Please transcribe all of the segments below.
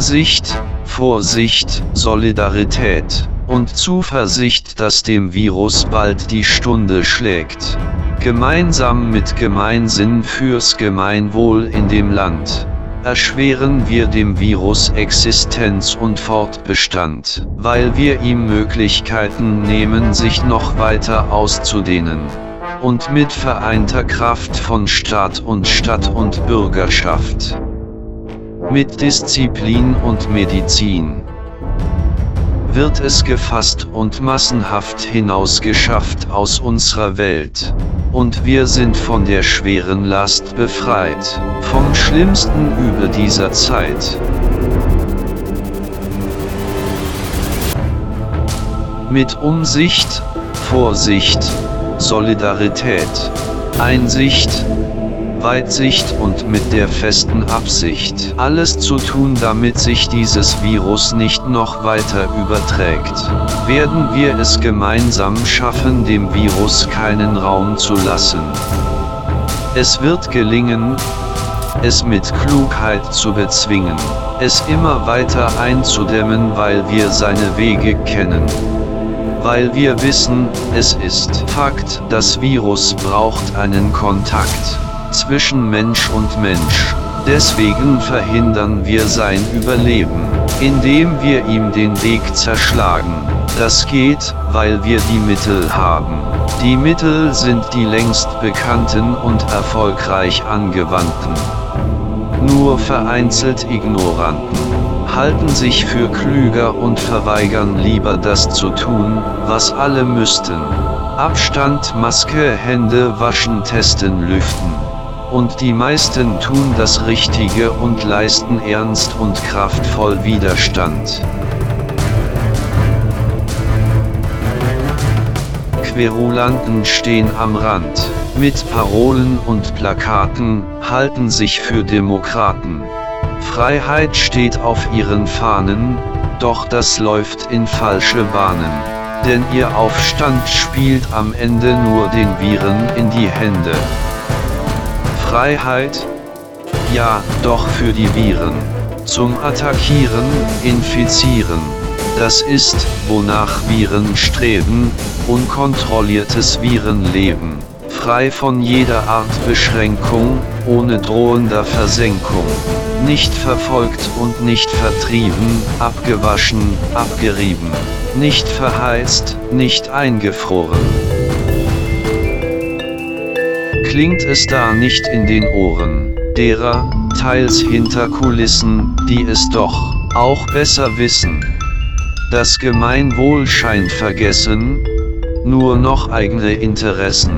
Umsicht, Vorsicht, Solidarität und Zuversicht, dass dem Virus bald die Stunde schlägt. Gemeinsam mit Gemeinsinn fürs Gemeinwohl in dem Land erschweren wir dem Virus Existenz und Fortbestand, weil wir ihm Möglichkeiten nehmen, sich noch weiter auszudehnen. Und mit vereinter Kraft von Staat und Bürgerschaft. Mit Disziplin und Medizin wird es gefasst und massenhaft hinausgeschafft aus unserer Welt. Und wir sind von der schweren Last befreit, vom schlimmsten Übel dieser Zeit. Mit Umsicht, Vorsicht, Solidarität, Einsicht, Weitsicht und mit der festen Absicht, alles zu tun, damit sich dieses Virus nicht noch weiter überträgt, werden wir es gemeinsam schaffen, dem Virus keinen Raum zu lassen. Es wird gelingen, es mit Klugheit zu bezwingen, es immer weiter einzudämmen, weil wir seine Wege kennen. Weil wir wissen, es ist Fakt, das Virus braucht einen Kontakt zwischen Mensch und Mensch. Deswegen verhindern wir sein Überleben, indem wir ihm den Weg zerschlagen. Das geht, weil wir die Mittel haben. Die Mittel sind die längst bekannten und erfolgreich angewandten. Nur vereinzelt Ignoranten halten sich für klüger und verweigern lieber das zu tun, was alle müssten. Abstand, Maske, Hände waschen, testen, lüften. Und die meisten tun das Richtige und leisten ernst und kraftvoll Widerstand. Querulanten stehen am Rand, mit Parolen und Plakaten, halten sich für Demokraten. Freiheit steht auf ihren Fahnen, doch das läuft in falsche Bahnen. Denn ihr Aufstand spielt am Ende nur den Viren in die Hände. Freiheit? Ja, doch für die Viren. Zum Attackieren, Infizieren. Das ist, wonach Viren streben, unkontrolliertes Virenleben. Frei von jeder Art Beschränkung, ohne drohender Versenkung. Nicht verfolgt und nicht vertrieben, abgewaschen, abgerieben. Nicht verheizt, nicht eingefroren. Klingt es da nicht in den Ohren derer, teils hinter Kulissen, die es doch auch besser wissen? Das Gemeinwohl scheint vergessen, nur noch eigene Interessen.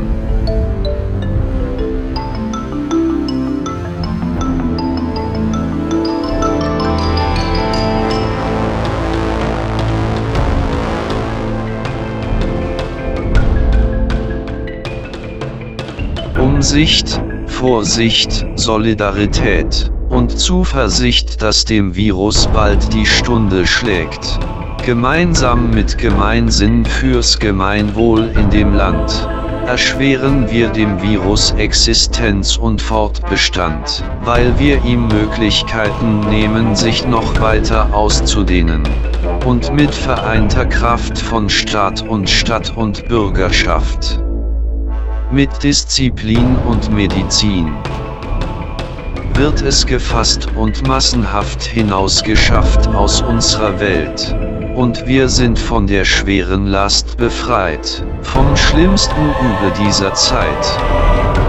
Umsicht, Vorsicht, Solidarität und Zuversicht, dass dem Virus bald die Stunde schlägt. Gemeinsam mit Gemeinsinn fürs Gemeinwohl in dem Land erschweren wir dem Virus Existenz und Fortbestand, weil wir ihm Möglichkeiten nehmen, sich noch weiter auszudehnen. Und mit vereinter Kraft von Staat und Bürgerschaft. Mit Disziplin und Medizin wird es gefasst und massenhaft hinausgeschafft aus unserer Welt. Und wir sind von der schweren Last befreit, vom schlimmsten Übel dieser Zeit.